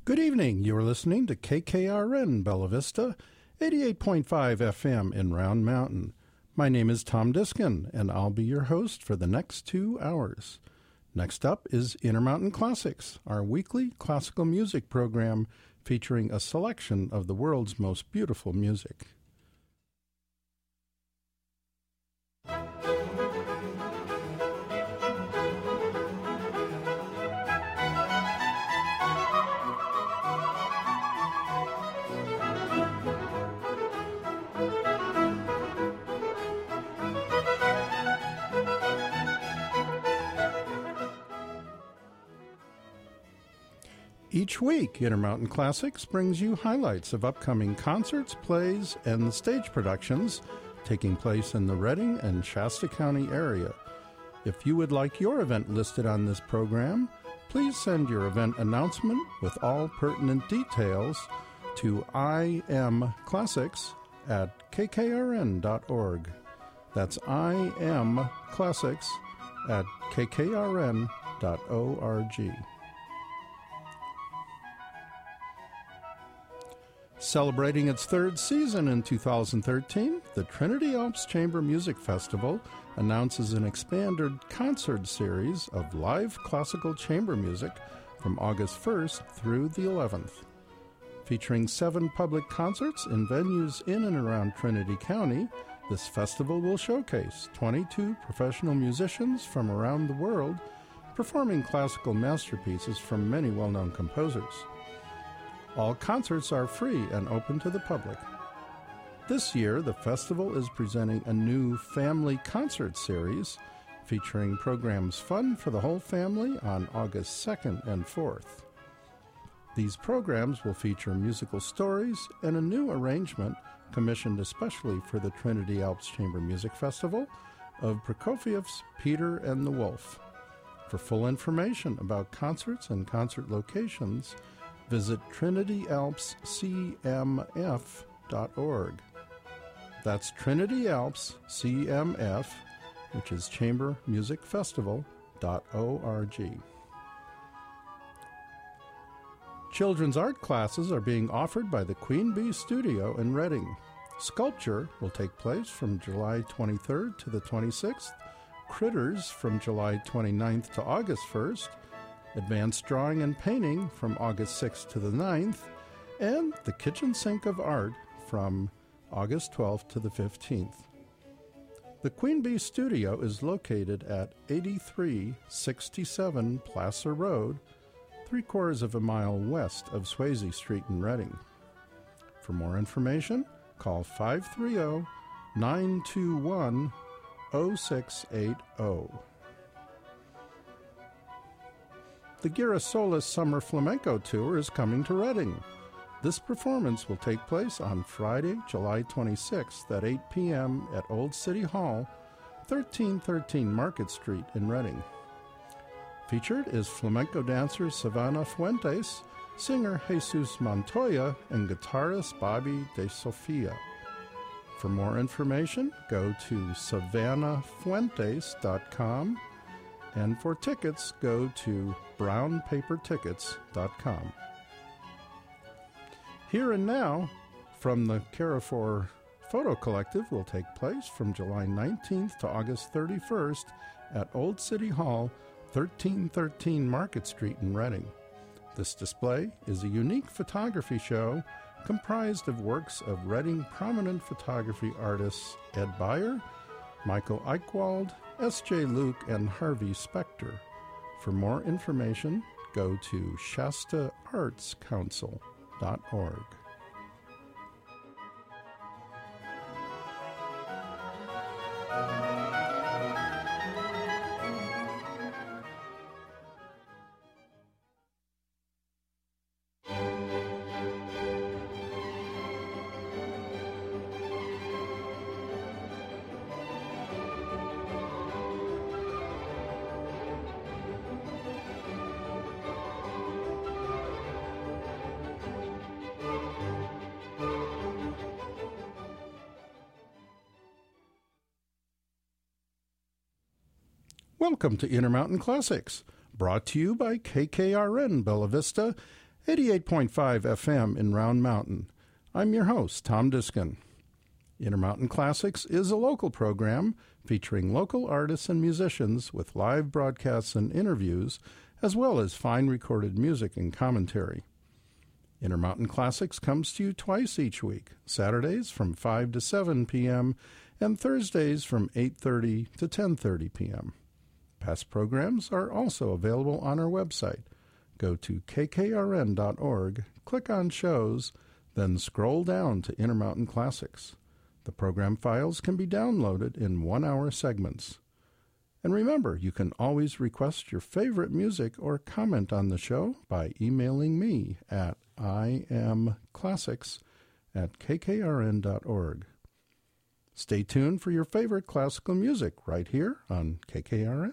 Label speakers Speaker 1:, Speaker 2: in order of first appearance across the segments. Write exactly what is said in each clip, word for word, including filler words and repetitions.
Speaker 1: Good evening. You are listening to K K R N Bella Vista, eighty-eight point five F M in Round Mountain. My name is Tom Diskin, and I'll be your host for the next two hours. Next up is Intermountain Classics, our weekly classical music program featuring a selection of the world's most beautiful music. Each week, Intermountain Classics brings you highlights of upcoming concerts, plays, and stage productions taking place in the Redding and Shasta County area. If you would like your event listed on this program, please send your event announcement with all pertinent details to imclassics at k k r n dot org. That's imclassics at k k r n dot org. Celebrating its third season in two thousand thirteen, the Trinity Alps Chamber Music Festival announces an expanded concert series of live classical chamber music from August first through the eleventh. Featuring seven public concerts in venues in and around Trinity County, this festival will showcase twenty-two professional musicians from around the world performing classical masterpieces from many well-known composers. All concerts are free and open to the public. This year, the festival is presenting a new family concert series featuring programs fun for the whole family on August second and fourth. These programs will feature musical stories and a new arrangement commissioned especially for the Trinity Alps Chamber Music Festival of Prokofiev's Peter and the Wolf. For full information about concerts and concert locations, visit trinity alps c m f dot org. That's Trinity Alps C M F, which is chamber music festival dot org. Children's art classes are being offered by the Queen Bee Studio in Redding. Sculpture will take place from July twenty-third to the twenty-sixth, Critters from July twenty-ninth to August first, Advanced Drawing and Painting from August sixth to the ninth, and The Kitchen Sink of Art from August twelfth to the fifteenth. The Queen Bee Studio is located at eighty-three sixty-seven Placer Road, three quarters of a mile west of Swayze Street in Redding. For more information, call five three zero, nine two one, zero six eight zero. The Girasoles Summer Flamenco Tour is coming to Redding. This performance will take place on Friday, July twenty-sixth at eight p.m. at Old City Hall, thirteen thirteen Market Street in Redding. Featured is flamenco dancer Savannah Fuentes, singer Jesus Montoya, and guitarist Bobby De Sofia. For more information, go to savannah fuentes dot com, and for tickets, go to brown paper tickets dot com. Here and Now from the Carrefour Photo Collective will take place from July nineteenth to August thirty-first at Old City Hall, thirteen thirteen Market Street in Redding. This display is a unique photography show comprised of works of Redding prominent photography artists Ed Beyer, Michael Eichwald, S J Luke, and Harvey Specter. For more information, go to shasta arts council dot org. Welcome to Intermountain Classics, brought to you by K K R N Bella Vista eighty-eight point five F M in Round Mountain. I'm your host, Tom Diskin. Intermountain Classics is a local program featuring local artists and musicians with live broadcasts and interviews, as well as fine recorded music and commentary. Intermountain Classics comes to you twice each week, Saturdays from five to seven p.m. and Thursdays from eight thirty to ten thirty p.m. Past programs are also available on our website. Go to k k r n dot org, click on Shows, then scroll down to Intermountain Classics. The program files can be downloaded in one-hour segments. And remember, you can always request your favorite music or comment on the show by emailing me at imclassics at k k r n dot org. Stay tuned for your favorite classical music right here on K K R N.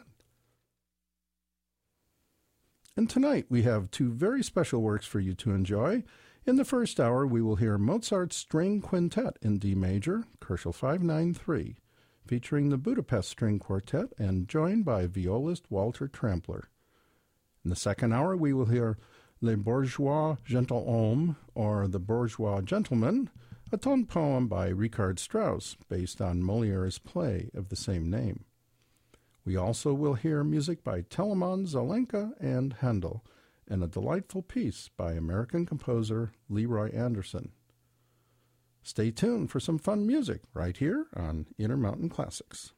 Speaker 1: And tonight we have two very special works for you to enjoy. In the first hour, we will hear Mozart's String Quintet in D major, Koelschel five ninety-three, featuring the Budapest String Quartet and joined by violist Walter Trampler. In the second hour, we will hear Le Bourgeois Gentilhomme, or The Bourgeois Gentleman, a tone poem by Richard Strauss, based on Molière's play of the same name. We also will hear music by Telemann, Zelenka, and Handel, and a delightful piece by American composer Leroy Anderson. Stay tuned for some fun music right here on Intermountain Classics.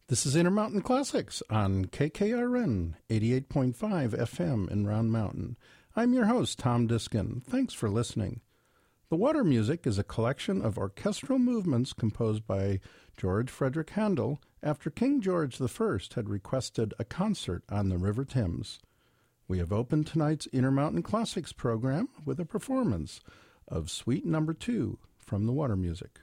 Speaker 1: This is Intermountain Classics on K K R N eighty-eight point five F M in Round Mountain. I'm your host, Tom Diskin. Thanks for listening. The Water Music is a collection of orchestral movements composed by George Frederick Handel after King George the First had requested a concert on the River Thames. We have opened tonight's Intermountain Classics program with a performance of Suite Number Two from the Water Music.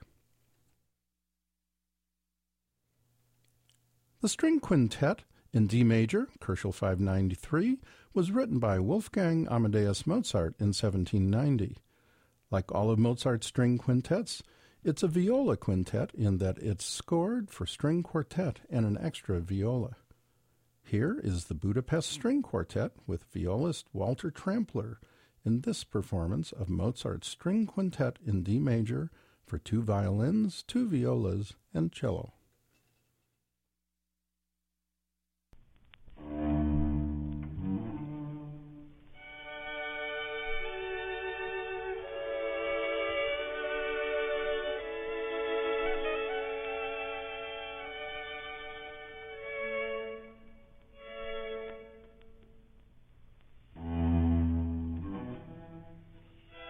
Speaker 1: The String Quintet in D major, Koelschel five ninety-three, was written by Wolfgang Amadeus Mozart in seventeen ninety. Like all of Mozart's string quintets, it's a viola quintet in that it's scored for string quartet and an extra viola. Here is the Budapest String Quartet with violist Walter Trampler in this performance of Mozart's String Quintet in D major for two violins, two violas, and cello.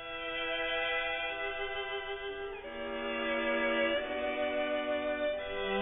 Speaker 2: Thank you.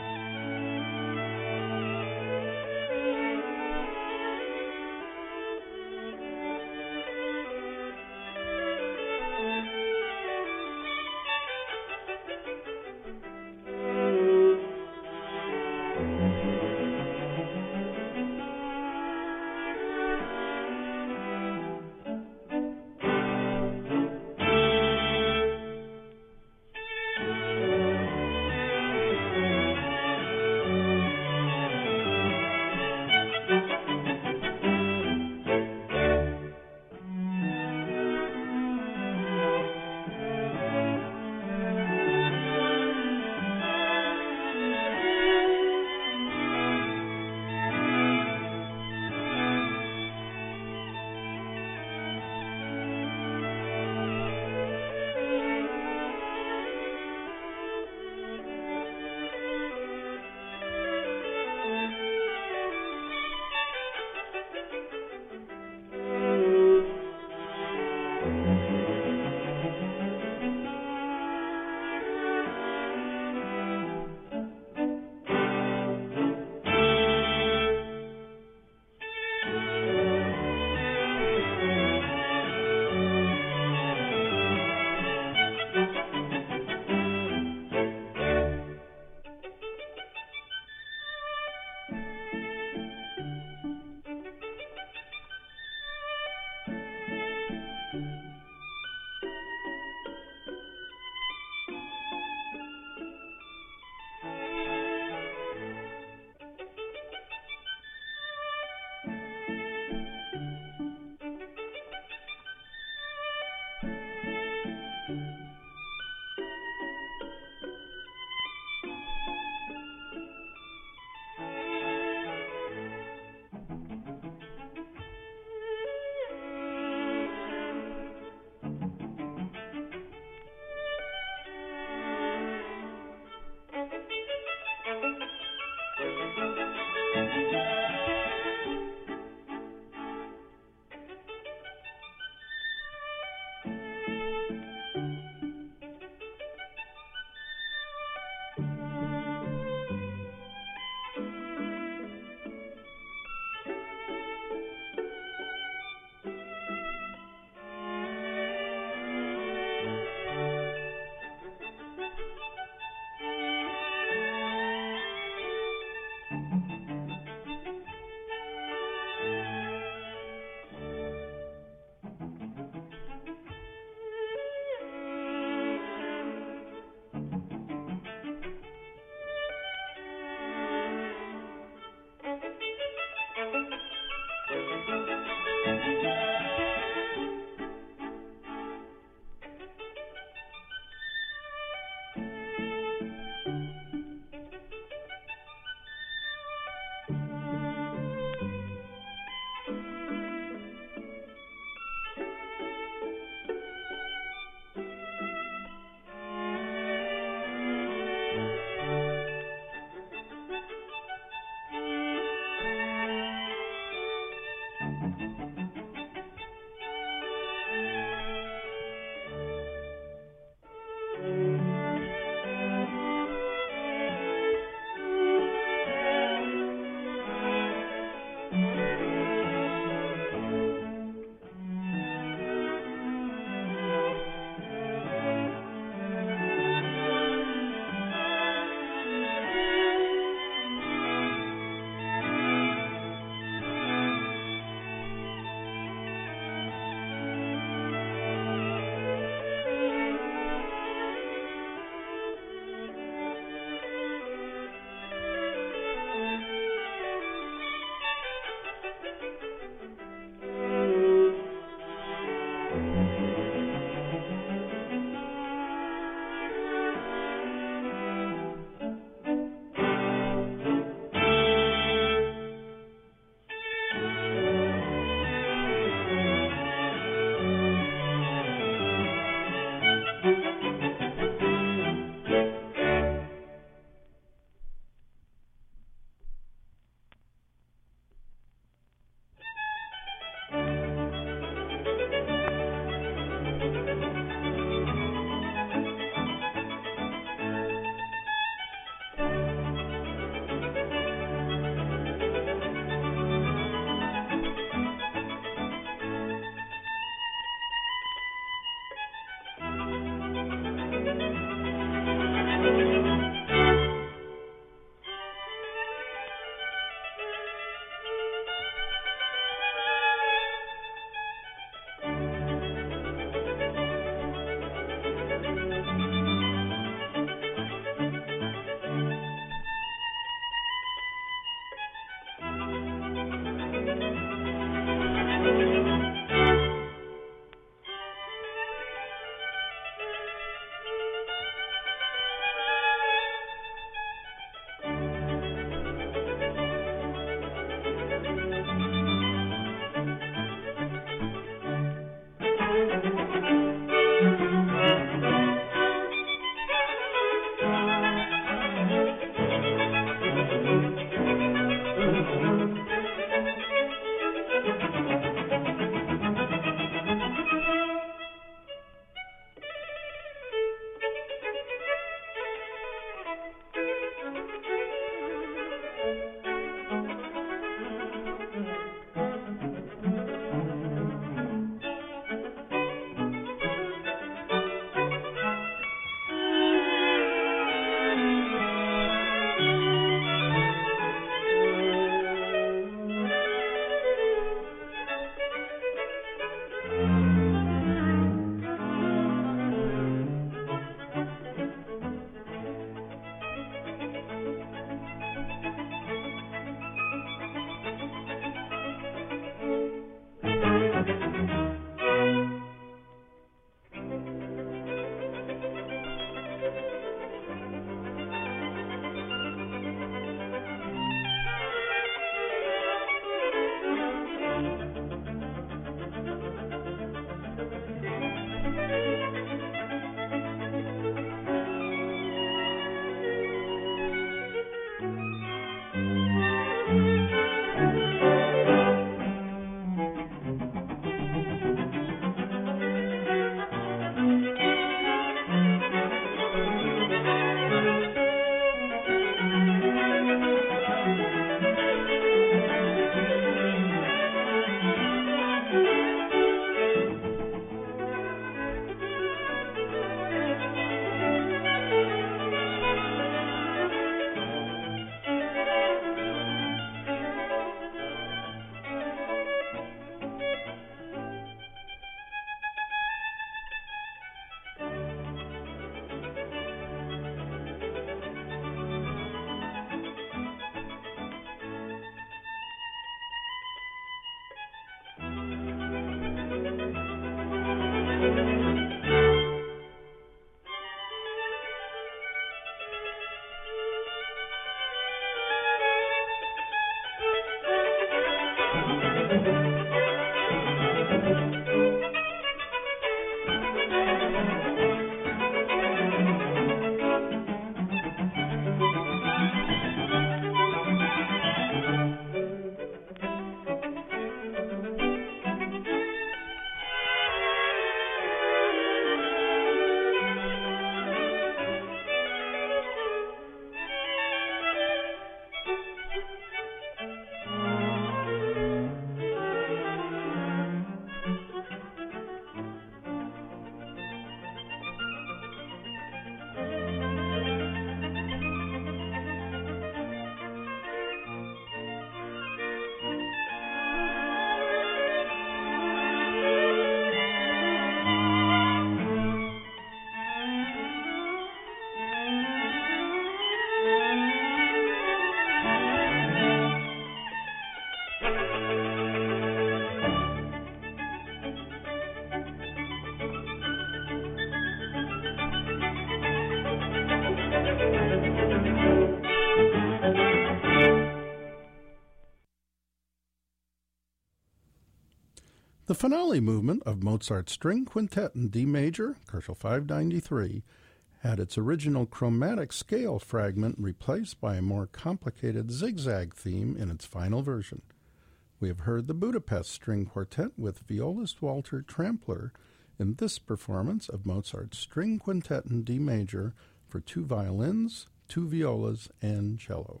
Speaker 1: The finale movement of Mozart's String Quintet in D major, Kochel five ninety-three, had its original chromatic scale fragment replaced by a more complicated zigzag theme in its final version. We have heard the Budapest String Quartet with violist Walter Trampler in this performance of Mozart's String Quintet in D major for two violins, two violas, and cello.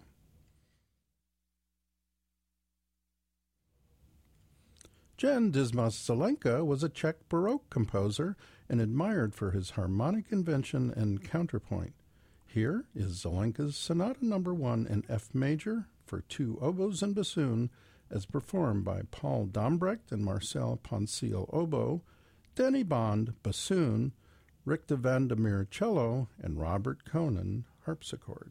Speaker 1: Jan Dismas Zelenka was a Czech Baroque composer and admired for his harmonic invention and counterpoint. Here is Zelenka's Sonata Number One in F major for two oboes and bassoon, as performed by Paul Dombrecht and Marcel Ponciel oboe, Danny Bond bassoon, Rick de Vandermeer cello, and Robert Conan harpsichord.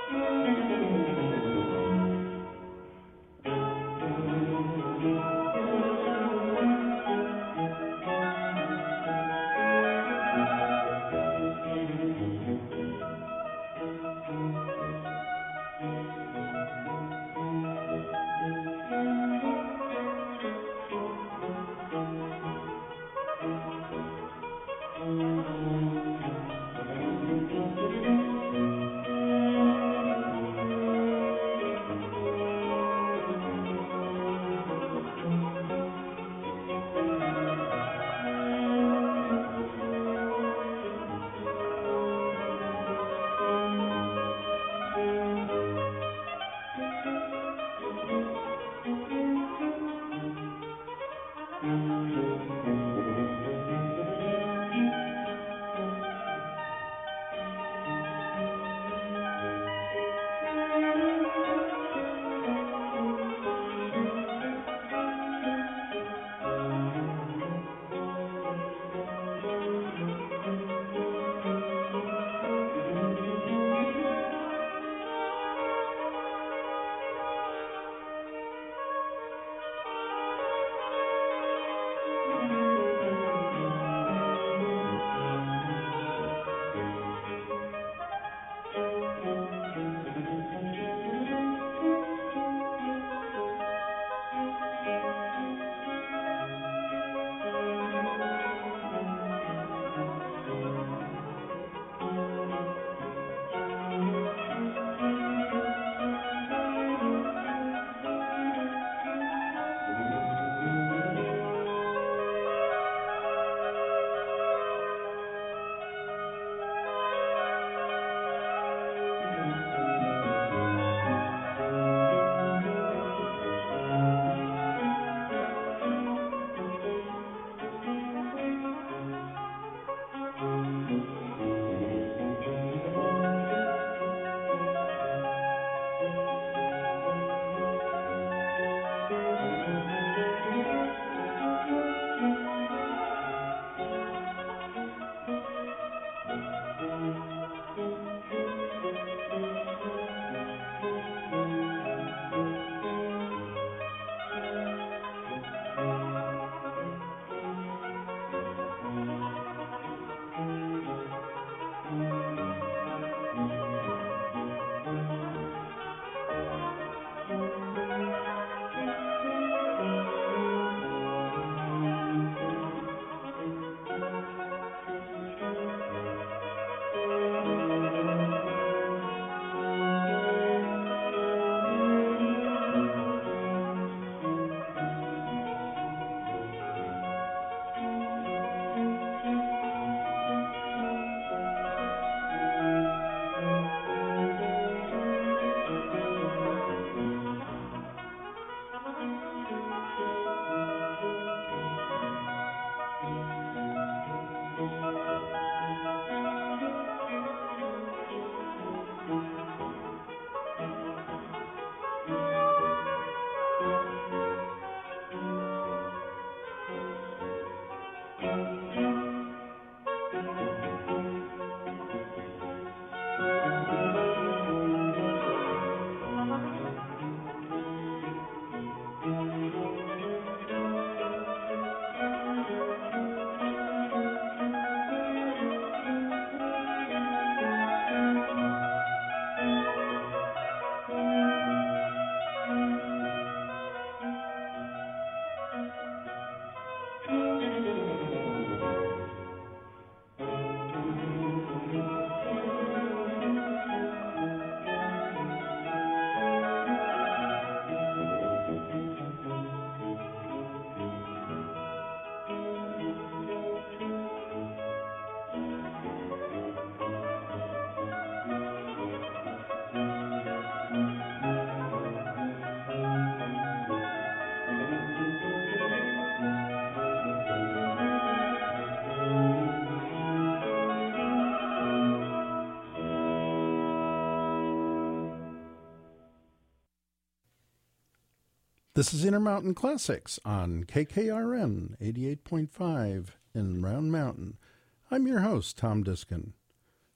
Speaker 1: This is Intermountain Classics on K K R N eighty-eight point five in Round Mountain. I'm your host, Tom Diskin.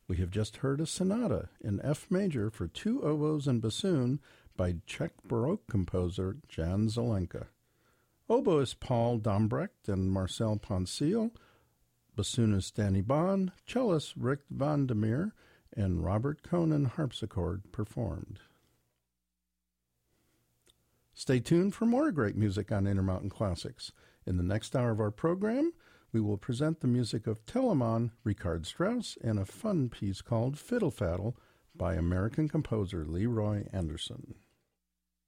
Speaker 1: We have just heard a sonata in F major for two oboes and bassoon by Czech Baroque composer Jan Zelenka. Oboist Paul Dombrecht and Marcel Poncil, bassoonist Danny Bond, cellist Rick van der Meer, and Robert Conen harpsichord performed. Stay tuned for more great music on Intermountain Classics. In the next hour of our program, we will present the music of Telemann, Richard Strauss, and a fun piece called Fiddle Faddle by American composer Leroy Anderson.